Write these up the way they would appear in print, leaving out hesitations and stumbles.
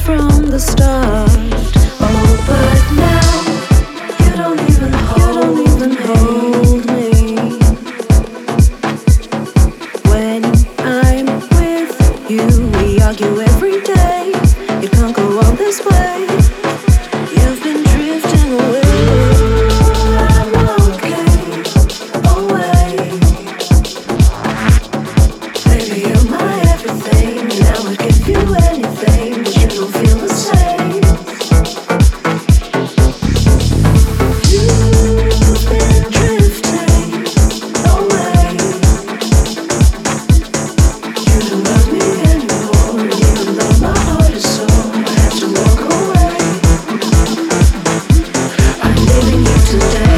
from the start. Oh, but now you don't even hold me. When I'm with you, we argue every day. It can't go on this way. You've been drifting away. I'm okay, away. Baby, you're my everything, and I would give you anything, but you don't feel the same. You've been drifting away. You don't love me anymore, and even though my heart is sore, I have to walk away. I'm leaving you today.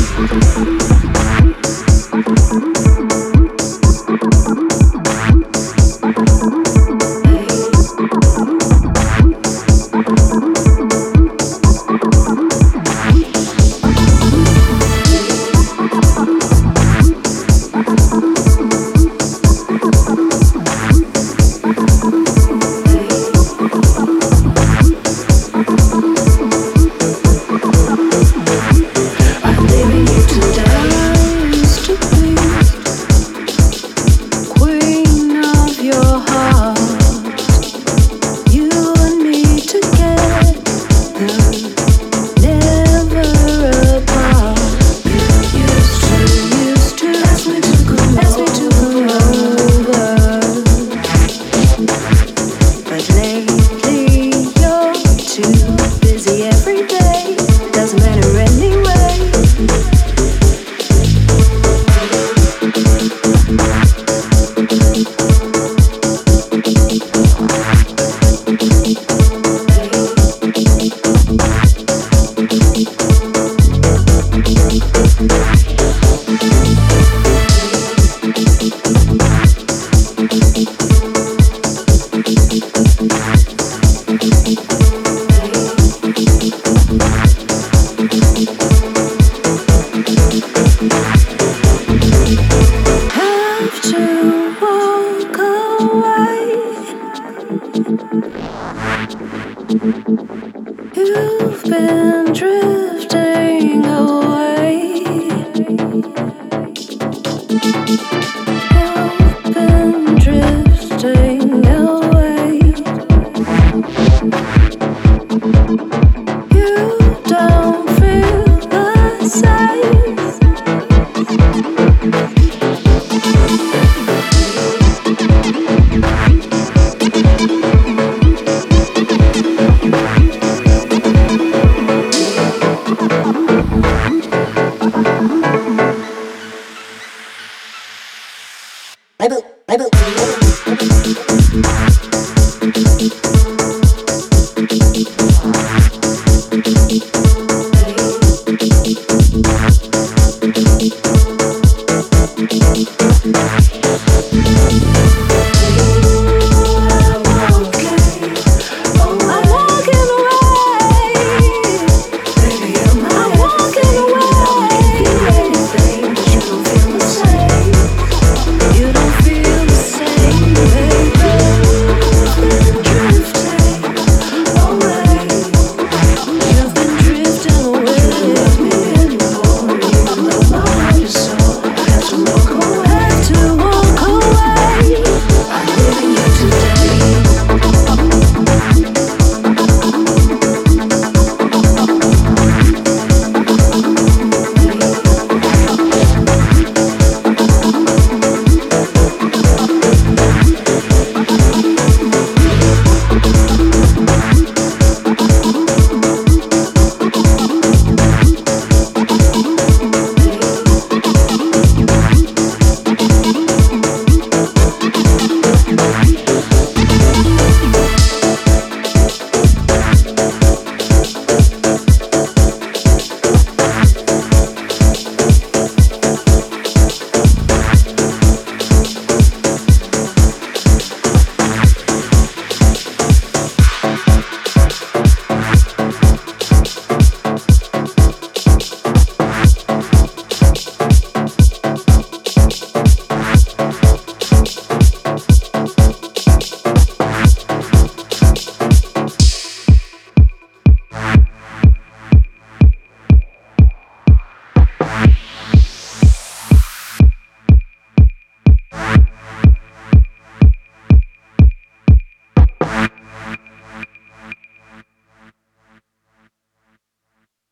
I'm leaving you today. I used to be queen of your heart. You and me together, never apart. You used to ask me to come over, but lately you're too busy every day. Doesn't matter anyway. Have to walk away. You've been drifting away.